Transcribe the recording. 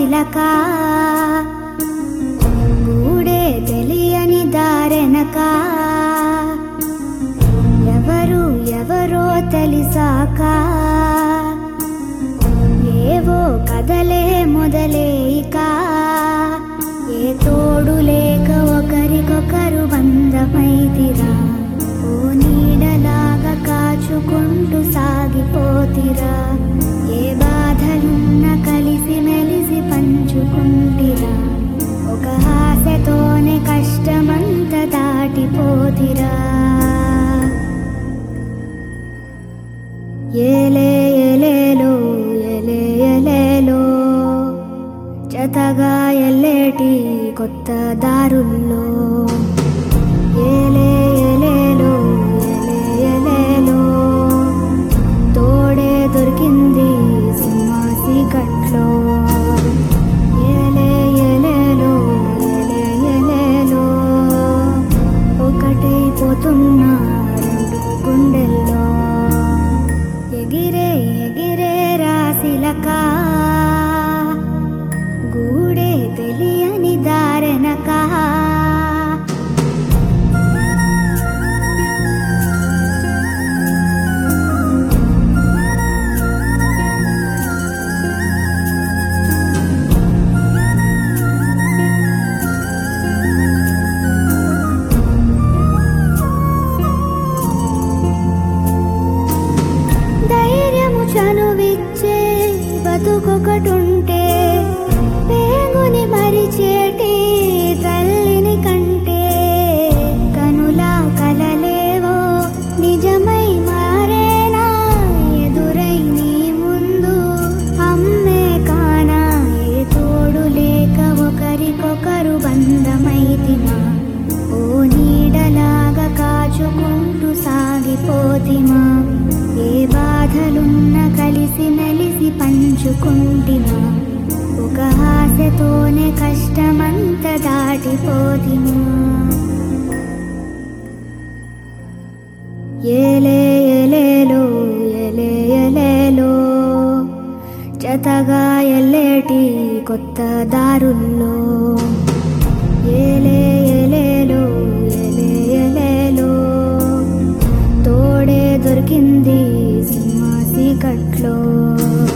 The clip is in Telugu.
రాసిలక గూడే తెలియని దారెనక ఎవరు ఎవరో తెలిసాక ఏవో కదలే మొదలేక ఏ తోడు లేక ఒకరికొకరు బంధమైతిరా ఓ నీడలాగా కాచుకుంటూ సాగిపోతిరా ఏ బాధలున్న కలిసి మెలిసి పంచుకుంటిరా ఒక ఆశతోనే కష్టమంత దాటిపోతిరా ఏలే ఏలేలో ఏలే ఏలేలో జతగా ఎల్లేటి కొత్త దారుల్లో ఏలే ఏలేలో ఏలే ఏలేలో తోడే దొరికింది సింహాసి కట్లో ఏలే ఏలేలో ఏలే ఏలేలో ఒకటైపోతున్న రెండు గుండెల్లో ఎగిరే ఎగిరే రాసిలక గూడే తెలియని దారెనక ధైర్యము చనువిచ్చే బతుకొకటుంటే పేగుని మరిచేటి తల్లిని కంటే కనులా కలలేవో నిజమై మారేనా ఎదురై నీ ముందు అమ్మే కానా ఏ తోడు లేక ఒకరికొకరు బంధమైతిమా ఓ నీడలాగా కాచుకుంటూ సాగిపోతిమా ఏ బాధలున్న కలిసి మెలిసి పంచుకుంటిమా ఒక ఆశతోనే కష్టమంత దాటిపోతిమా ఏలే ఏలేలో ఏలే ఏలేలో జతగా ఎల్లేటి కొత్త దారుల్లో ఏలే ఏలేలో ఏలే ఏలేలో తోడే దొరికింది సింహాసి కట్లో